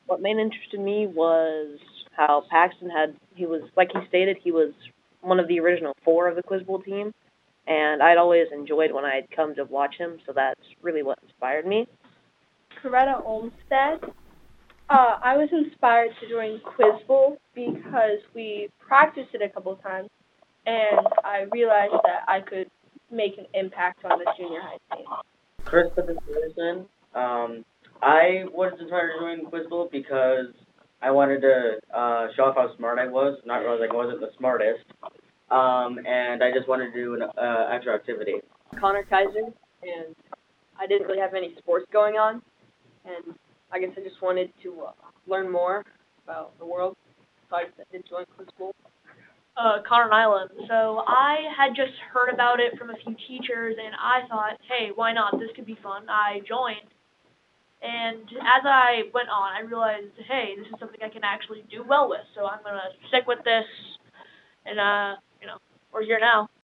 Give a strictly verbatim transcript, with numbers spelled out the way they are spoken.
What main interested me was how Paxton had, he was, like he stated, he was one of the original four of the Quiz Bowl team, and I'd always enjoyed when I'd come to watch him, so that's really what inspired me. Coretta Olmstead. Uh, I was inspired to join Quiz Bowl because we practiced it a couple of times, and I realized that I could make an impact on the junior high team. Christopher Peterson. Um, I was inspired to join Quiz Bowl because I wanted to uh, show off how smart I was, not realizing I wasn't the smartest. Um, and I just wanted to do an uh, extra activity. Connor Kaiser, and I didn't really have any sports going on, and I guess I just wanted to uh, learn more about the world, so I did join Quiz Bowl. Uh, Connor Nyland. So I had just heard about it from a few teachers, and I thought, hey, why not? This could be fun. I joined, and as I went on, I realized, hey, this is something I can actually do well with. So I'm gonna stick with this, and uh, you know, we're here now.